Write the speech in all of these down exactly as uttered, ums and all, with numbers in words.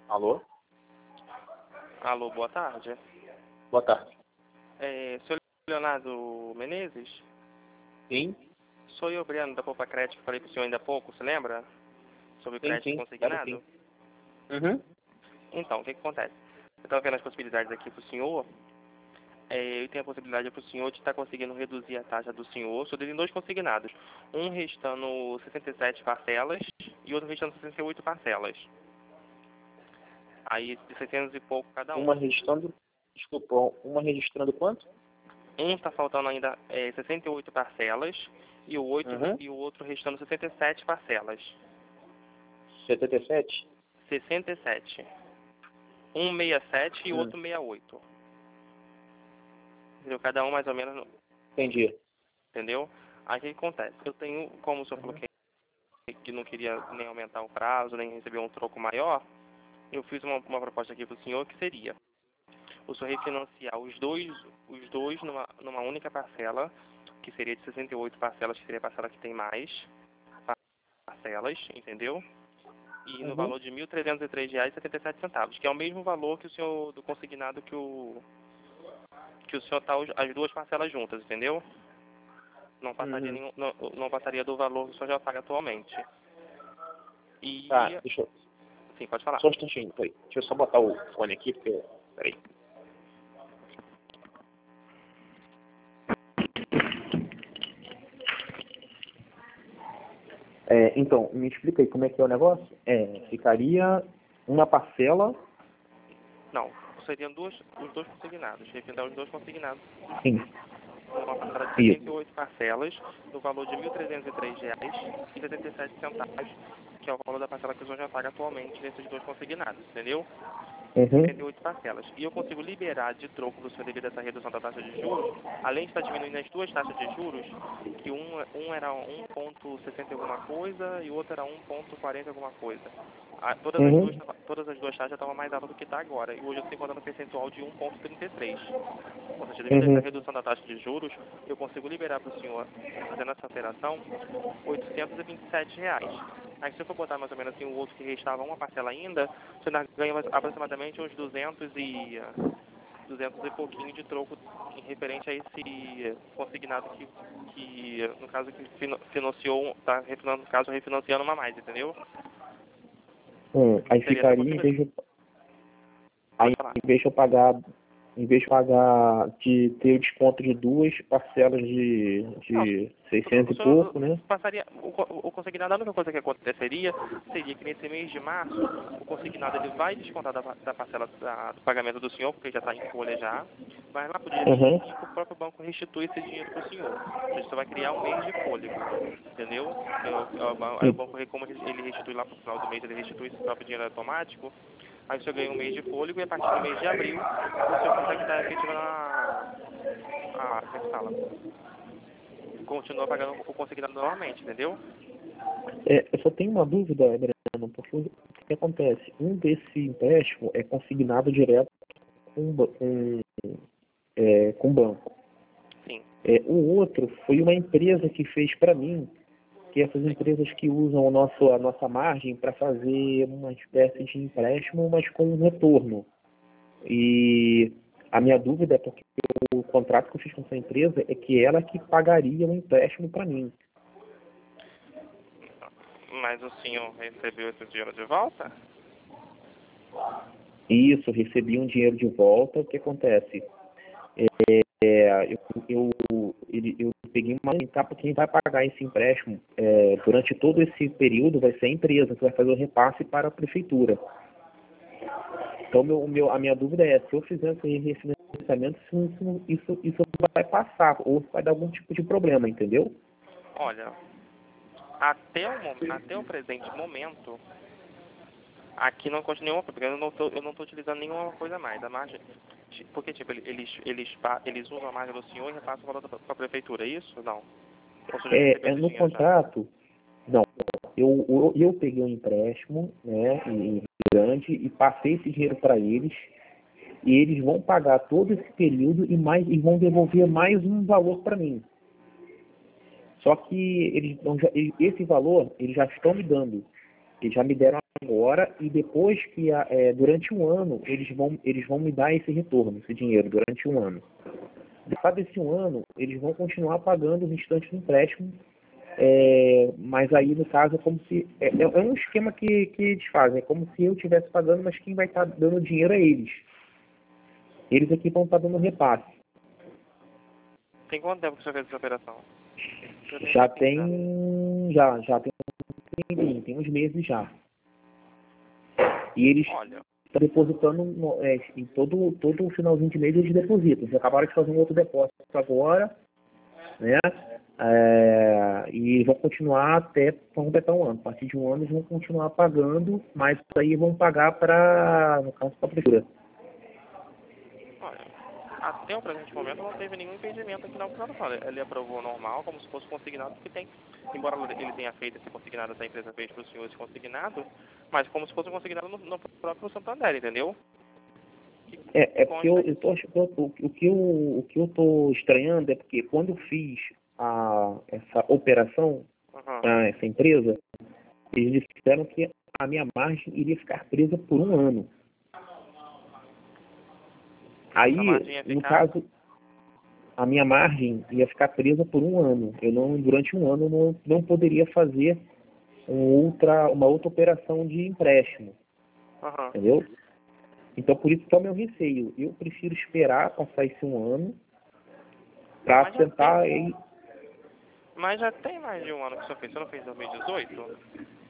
Alô? Alô, boa tarde. Boa tarde. É, senhor Leonardo Menezes? Sim? Sou eu, Breno, da Poupa Crédito, que falei para o senhor ainda há pouco, você lembra? Sobre o Sim, crédito sim. Claro, consignado? sim. Uhum. Então, o que, que acontece? Eu estava vendo as possibilidades aqui para o senhor. É, eu tenho a possibilidade para o senhor de estar conseguindo reduzir a taxa do senhor. O senhor tem dois consignados. Um restando sessenta e sete parcelas e outro restando sessenta e oito parcelas. Aí, de seiscentos e pouco cada um. Uma registrando... Desculpa, uma registrando quanto? Um está faltando ainda é, sessenta e oito parcelas e o, oito, Uhum. e o outro restando sessenta e sete parcelas. setenta e sete? sessenta e sete. Um sessenta e sete e o Hum. outro sessenta e oito. Entendeu? Cada um mais ou menos, Entendi. entendeu? Aí o que acontece? Eu tenho, como o senhor falou Uhum. que, que não queria nem aumentar o prazo, nem receber um troco maior, eu fiz uma, uma proposta aqui para o senhor que seria o senhor refinanciar os dois, os dois numa, numa única parcela, que seria de sessenta e oito parcelas, que seria a parcela que tem mais parcelas, entendeu? E no Uhum. valor de mil trezentos e três reais e setenta e sete centavos, que é o mesmo valor que o senhor, do consignado que o que o senhor tá as duas parcelas juntas, entendeu? Não passaria Uhum. nenhum, não, não passaria do valor que o senhor já paga atualmente. Tá, E deixa eu... sim, pode falar. Só um instantinho, peraí. Deixa eu só botar o fone aqui, porque... Peraí. É, então, me explica aí como é que é o negócio? É, ficaria uma parcela... Não, seriam duas, os dois consignados, refindar os dois consignados Sim, numa parcela de isso. setenta e oito parcelas, no valor de mil trezentos e três reais e setenta e sete centavos, que é o valor da parcela que o senhor já paga atualmente nesses dois consignados, entendeu? setenta e Uhum. oito parcelas. E eu consigo liberar de troco para o senhor devido a essa redução da taxa de juros, além de estar diminuindo as duas taxas de juros, que um, um era um ponto sessenta alguma coisa e o outro era um ponto quarenta alguma coisa. Ah, todas, as duas, Uhum. todas as duas taxas estavam mais altas do que está agora. E hoje eu estou encontrando um percentual de um ponto trinta e três. Ou seja, devido a essa Uhum. redução da taxa de juros, eu consigo liberar para o senhor, fazendo essa operação, oitocentos e vinte e sete reais. Aí se eu for botar mais ou menos assim o outro que restava uma parcela ainda, você ainda ganha aproximadamente uns duzentos e, duzentos e pouquinho de troco em referente a esse consignado que, que no caso, que financiou, está no caso, refinanciando uma mais, entendeu? Hum. Aí Seria essa a ficaria, em vez possibilidade. de... Aí, Pode falar. em vez de eu pagar... Em vez de pagar... De ter o desconto de duas parcelas de... Não, De o seiscentos e senhor pouco, né? passaria, o, o consignado, a única coisa que aconteceria seria que nesse mês de março, o consignado ele vai descontar da, da parcela da, do pagamento do senhor, porque já está em folha já, mas lá para o dia vinte e cinco Uhum. o próprio banco restitui esse dinheiro para o senhor. Ou seja, você vai criar um mês de fôlego, entendeu? É o- é o ban- Aí o banco, como ele restitui lá para o final do mês, ele restitui esse próprio dinheiro automático, aí o senhor ganha um mês de fôlego e a partir do mês de abril, o senhor consegue estar efetivando a, a, como é que fala? Continua pagando o consignado normalmente, entendeu? É, eu só tenho uma dúvida, Breno, porque o que acontece? Um desse empréstimo é consignado direto com, ba- com, é, com o banco. Sim, É, o outro foi uma empresa que fez para mim, que é essas sim. empresas que usam o nosso, a nossa margem para fazer uma espécie de empréstimo, mas com um retorno. E a minha dúvida é porque o contrato que eu fiz com essa empresa é que ela que pagaria o empréstimo para mim. Mas o senhor recebeu esse dinheiro de volta? Isso, eu recebi um dinheiro de volta. O que acontece? É, eu, eu, ele, eu peguei uma etapa, quem vai pagar esse empréstimo é, durante todo esse período vai ser a empresa que vai fazer o repasse para a prefeitura. Então, meu, meu, a minha dúvida é, se eu fizer esse refinanciamento, isso, isso, isso vai passar, ou vai dar algum tipo de problema, entendeu? Olha, até o, mom- até o presente momento, aqui não consta nenhuma, porque eu não tô, eu não estou utilizando nenhuma coisa a mais. A margem, ti- porque tipo, ele- eles, eles, pa- eles usam a margem do senhor e repassam o valor para a prefeitura, é isso? Não. Ou seja, já recebeu É, é esse no dinheiro já. contrato, não, eu, eu, eu peguei um empréstimo, né, em grande, e passei esse dinheiro para eles, e eles vão pagar todo esse período e, mais, e vão devolver mais um valor para mim. Só que eles, não, já, esse valor eles já estão me dando. Eles já me deram agora e depois que, a- é, durante um ano, eles vão, eles vão me dar esse retorno, esse dinheiro, durante um ano. Depois desse um ano, eles vão continuar pagando o restante do empréstimo, é, mas aí, no caso, é como se... É, é é um esquema que, que eles fazem, é como se eu estivesse pagando, mas quem vai estar dando dinheiro é eles. Eles aqui vão estar dando repasse. Tem quanto tempo que você fez essa operação? Já tem... Já, já tem, tem, tem uns meses já. E eles Olha, estão depositando, no- é, em todo, todo finalzinho de mês eles depositam. Eles acabaram de fazer um outro depósito agora, né? É, e vão continuar até completar um ano. A partir de um ano eles vão continuar pagando, mas aí vão pagar para, no caso, para a prefeitura. olha, até o presente momento não teve nenhum impedimento aqui na operação. Ele aprovou normal, como se fosse consignado, porque tem, embora ele tenha feito esse consignado, essa empresa fez para o senhor esse consignado, mas como se fosse consignado no, no próprio Santander, entendeu? Que É, é porque eu, consta eu tô, ach- eu- o, o que eu, o que eu tô estranhando é porque quando eu fiz a, essa operação Aham. para essa empresa, eles disseram que a minha margem iria ficar presa por um ano. Aí, Essa margem ia no ficar. caso, a minha margem ia ficar presa por um ano. Eu não, durante um ano, eu não, não poderia fazer um outra, uma outra operação de empréstimo, Aham. entendeu? Então, por isso que é o meu receio. Eu prefiro esperar passar esse um ano para Mas já tentar... tem. Aí, Mas já tem mais de um ano que o senhor fez. Você não fez em dois mil e dezoito?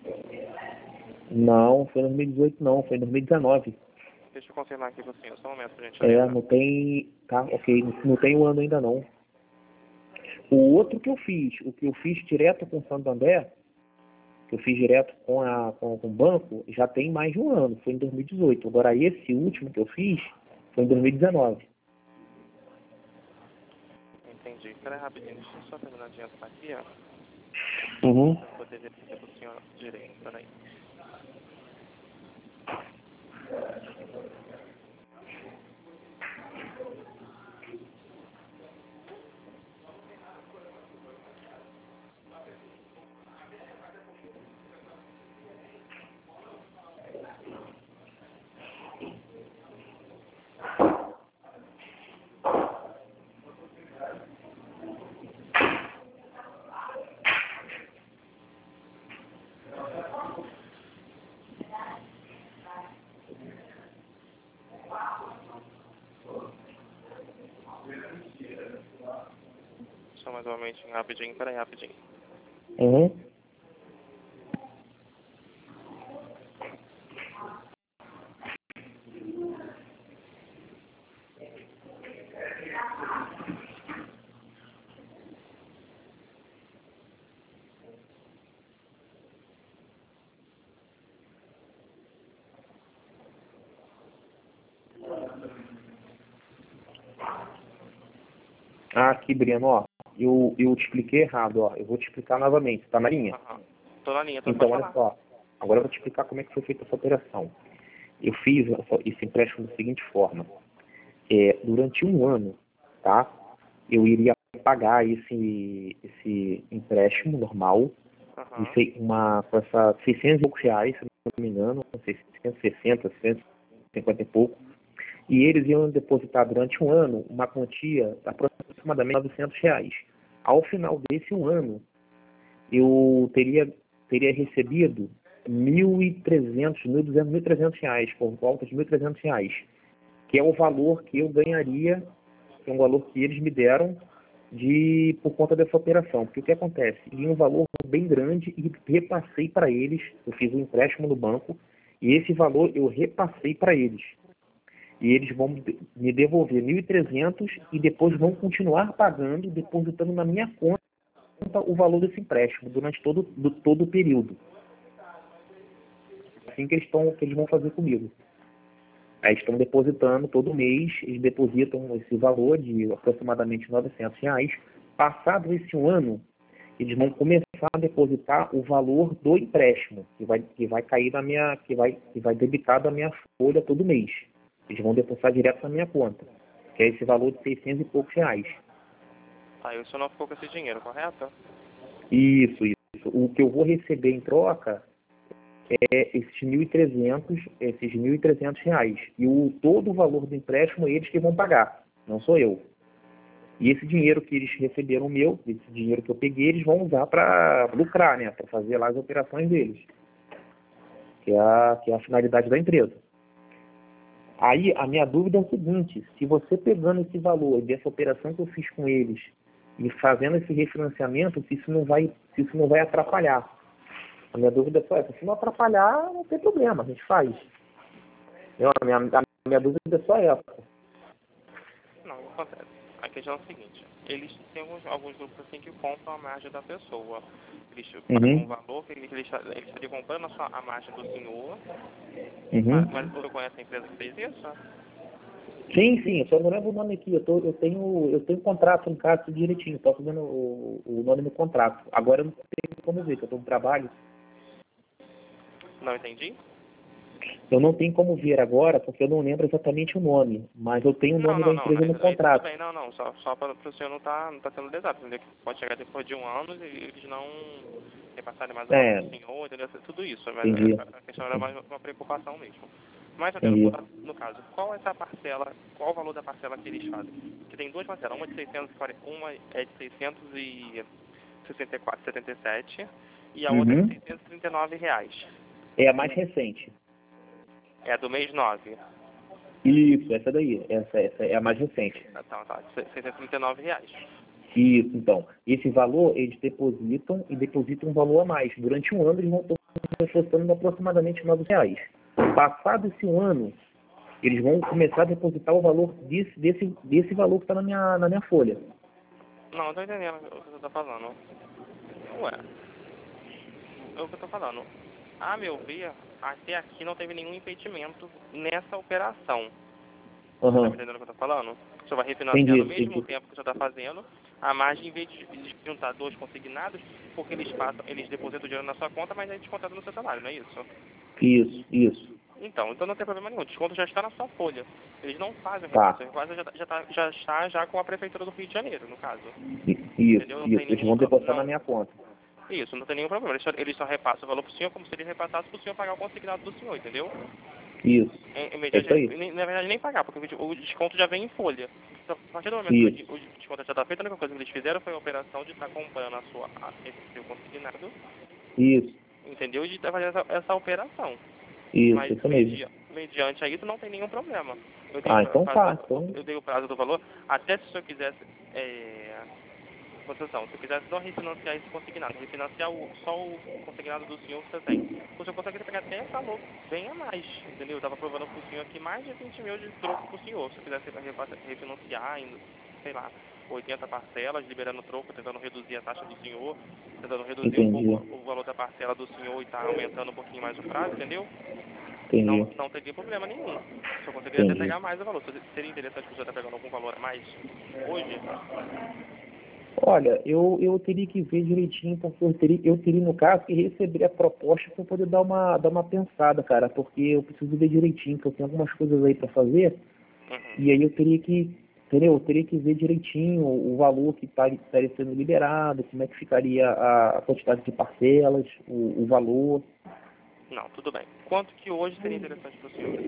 não, foi em dois mil e dezoito não, foi em dois mil e dezenove. Deixa eu confirmar aqui com o senhor, só um momento, por É, gentileza. não tem... Tá, ok, não tem um ano ainda não. O outro que eu fiz, o que eu fiz direto com o Santander, que eu fiz direto com, a, com, com o banco, já tem mais de um ano, foi em dois mil e dezoito. Agora, esse último que eu fiz foi em dois mil e dezenove. Entendi. Espera aí rapidinho, deixa eu só terminar de entrar aqui, ó. Uhum. Pra eu poder verificar pro senhor direito. Espera aí. Só mais um momentinho, rapidinho. Espera aí, rapidinho. Uhum. Ah, aqui, Breno, ó, eu, eu te expliquei errado, ó. Eu vou te explicar novamente, tá na linha? Aham. Tô na linha, tô, Então, pode olha falar. só. Agora eu vou te explicar como é que foi feita essa operação. Eu fiz essa- esse empréstimo da seguinte forma. É, durante um ano, tá? Eu iria pagar esse, esse empréstimo normal, de Aham. sei- uma, com essa seiscentos e poucos reais, se não me engano, seiscentos e sessenta, seiscentos e cinquenta e pouco. E eles iam depositar durante um ano uma quantia de aproximadamente novecentos reais. Ao final desse um ano, eu teria, teria recebido mil e trezentos, mil e duzentos, mil e trezentos reais, por volta de mil e trezentos reais, que é o valor que eu ganharia, que é um valor que eles me deram de, por conta dessa operação. Porque o que acontece? Li um valor bem grande e repassei para eles, eu fiz um empréstimo no banco, e esse valor eu repassei para eles. E eles vão me devolver mil e trezentos e depois vão continuar pagando, depositando na minha conta o valor desse empréstimo durante todo, do, todo o período. Assim que eles, estão, que eles vão fazer comigo. Aí estão depositando todo mês, eles depositam esse valor de aproximadamente novecentos reais. Passado esse um ano, eles vão começar a depositar o valor do empréstimo, que vai, que vai cair na minha, que vai, que vai debitar da minha folha todo mês. Eles vão depositar direto na minha conta, que é esse valor de seiscentos e poucos reais. Aí o senhor não ficou com esse dinheiro, correto? Isso, isso. O que eu vou receber em troca é esses mil e trezentos, esses mil e trezentos reais. E o, todo o valor do empréstimo, eles que vão pagar, não sou eu. E esse dinheiro que eles receberam meu, esse dinheiro que eu peguei, eles vão usar para lucrar, né? Para fazer lá as operações deles, que é, a, que é a finalidade da empresa. Aí a minha dúvida é o seguinte: se você pegando esse valor dessa operação que eu fiz com eles e fazendo esse refinanciamento, se isso não vai, se isso não vai atrapalhar. A minha dúvida é só essa: se não atrapalhar, não tem problema, a gente faz. Eu, a, minha, a minha dúvida é só essa. Não, não acontece. A questão é o seguinte: eles têm alguns, alguns grupos assim que compram a margem da pessoa. Eles pagam Uhum. um valor que eles, eles, eles estariam comprando a, sua, a margem do senhor. Uhum. Mas, mas você conhece a empresa que fez isso? Sim, sim, eu só não lembro o nome aqui. Eu, tô, eu tenho eu tenho um contrato no caso direitinho, posso vendo o, o nome no contrato. Agora eu não tenho como ver, que eu estou no trabalho. Não entendi? Eu não tenho como ver agora, porque eu não lembro exatamente o nome, mas eu tenho o Não, nome não, da não, empresa no aí, aí tudo contrato. bem, não, não, só, só para o senhor não tá, não tá sendo lesado, entendeu? Que pode chegar depois de um ano e eles não repassarem mais o valor É, do senhor, entendeu? Tudo isso, mas entendi. a questão era mais uma preocupação mesmo. Mas, entendeu? Entendi. No caso, qual é essa parcela, qual o valor da parcela que eles fazem? Que tem duas parcelas, uma de seiscentos e quarenta, uma é de seiscentos e sessenta e quatro vírgula setenta e sete e a outra é de Uhum. seiscentos e trinta e nove reais. É a mais recente. É a do mês nove. Isso, essa daí. Essa, essa é a mais recente. Tá, tá, seiscentos e trinta e nove reais. Isso, então. Esse valor eles depositam e depositam um valor a mais. Durante um ano eles vão estar depositando aproximadamente nove reais. Passado esse um ano, eles vão começar a depositar o valor desse, desse, desse valor que está na minha, na minha folha. Não, eu tô entendendo o que você tá falando. Ué, é o que eu tô falando. A meu ver, até aqui não teve nenhum impedimento nessa operação. Você tá me Aham. entendendo o que eu tô falando? O senhor vai refinanciar Entendi, no mesmo entendi. tempo que o senhor tá fazendo, a margem, em vez de de juntar dois consignados, porque eles passam, eles depositam o dinheiro na sua conta, mas é descontado no seu salário, não é isso? Isso, isso. Então, então não tem problema nenhum. O desconto já está na sua folha. Eles não fazem o Tá. repasse. O repasse já, tá- já, tá, já está já com a Prefeitura do Rio de Janeiro, no caso. I- Isso, Entendeu? Não tem isso. Eles nenhum... vão pro- depositar na Não, minha conta. isso, não tem nenhum problema. Eles só, eles só repassam o valor para o senhor como se ele repassasse para o senhor pagar o consignado do senhor, entendeu? Isso. Em, em É mediante, isso aí. nem- na verdade, nem pagar, porque o desconto já vem em folha. Então, a partir do momento que o, Isso. di- o desconto já está feito, a única coisa que eles fizeram foi a operação de estar comprando a sua, a, esse seu consignado, Isso. entendeu? E de estar fazendo essa, essa operação. Isso, Mas isso mesmo. media, mediante a isso não tem nenhum problema. Eu dei o Ah, pra- então prazo tá. do, Então, eu dei o prazo do valor, até se o senhor quisesse, é, concessão, se eu quisesse não refinanciar esse consignado, refinanciar o, só o consignado do senhor que você tem, o senhor conseguiria pegar até valor bem a mais, entendeu? Eu estava provando para o senhor aqui mais de vinte mil de troco para o senhor, se eu quisesse refa- refinanciar em, sei lá, oitenta parcelas, liberando troco, tentando reduzir a taxa do senhor, tentando reduzir um pouco entendi. o valor da parcela do senhor e tá aumentando um pouquinho mais o prazo, entendeu? Não, Entendi. não teria problema nenhum. O senhor conseguiria até Entendi. pegar mais o valor. Se seria interessante que o senhor estar pegando algum valor a mais hoje? Olha, eu, eu teria que ver direitinho, porque eu teria, eu teria, no caso, que receber a proposta para poder dar uma, dar uma pensada, cara, porque eu preciso ver direitinho, porque eu tenho algumas coisas aí para fazer, Uhum. e aí eu teria que, entendeu? Eu teria que ver direitinho o, o valor que tá, estaria sendo liberado, como é que ficaria a, a quantidade de parcelas, o, o valor. Não, tudo bem. Quanto que hoje seria interessante para o senhor?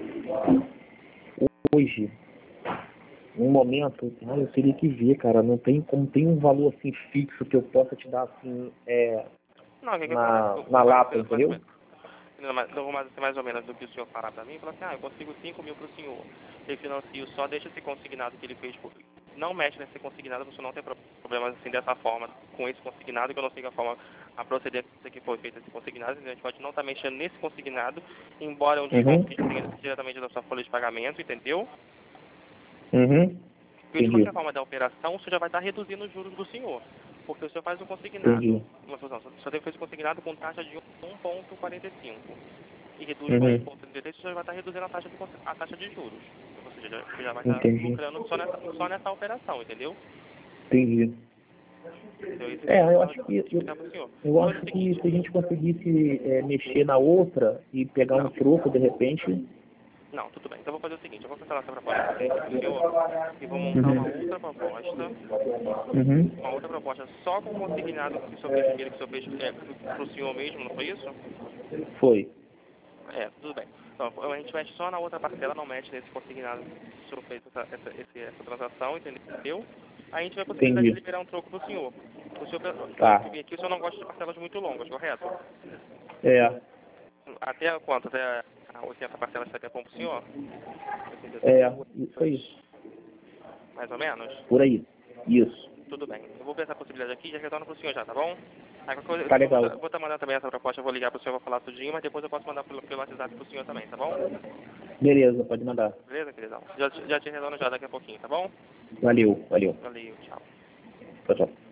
Hoje, no momento, ah, eu teria que ver, cara, não tem como tem um valor assim fixo que eu possa te dar assim, é, Não, o que, que acontece? na, O, na o mais, lata, mais, mais ou entendeu? menos. Não, mas não, mas mais ou menos do que o senhor falar para mim, falar assim, ah, eu consigo cinco mil para o senhor. Eu financio só, deixa esse consignado que ele fez. Por... Não mexe nesse consignado, você não tem pro- problemas assim dessa forma, com esse consignado, que eu não sei a forma, a procedência que foi feita esse consignado, a gente pode não estar mexendo nesse consignado, embora um desconto Uhum, que tenha diretamente da sua folha de pagamento, entendeu? uhum, Porque de qualquer entendi, forma da operação, você já vai estar reduzindo os juros do senhor. Porque o senhor faz o consignado, entendi, uma solução, o senhor fez o consignado com taxa de um vírgula quarenta e cinco e reduz para um uhum, vírgula trinta e três, você já vai estar reduzindo a taxa de, consi- a taxa de juros. Ou seja, já, você já vai estar entendi, lucrando só nessa, só nessa operação, entendeu? entendi. Então isso que eu É, eu precisava acho que eu, explicar para o senhor. eu Mas é o acho que seguinte, se a gente conseguisse é, mexer na outra e pegar um não, troco de repente, Não, tudo bem. Então eu vou fazer o seguinte, eu vou cancelar essa proposta para o senhor e vou montar uma Uhum. outra proposta, Uhum. uma outra proposta só com o consignado que o senhor fez primeiro, que o senhor fez é, para o senhor mesmo, não foi isso? Foi. É, tudo bem. Então, a gente mexe só na outra parcela, não mexe nesse consignado que o senhor fez essa, essa, esse, essa transação, entendeu? Aí a gente vai possibilitar de Entendi. liberar um troco para o senhor. O senhor, Tá. pelo que vi aqui, o senhor não gosta de parcelas muito longas, correto? É. Até quanto? Até oitenta parcelas estaria bom para o senhor? É. Isso aí. Mais ou menos? Por aí. Isso. Tudo bem. Eu vou ver essa possibilidade aqui e já retorno para o senhor já, tá bom? Aí, qualquer coisa, Tá eu vou, legal. vou estar mandando também essa proposta, eu vou ligar para o senhor, vou falar tudinho, mas depois eu posso mandar pelo, pelo WhatsApp para o senhor também, tá bom? Beleza, pode mandar. Beleza, queridão? Já, já te retorno já daqui a pouquinho, tá bom? Valeu, valeu. Valeu, tchau. Tchau, tchau.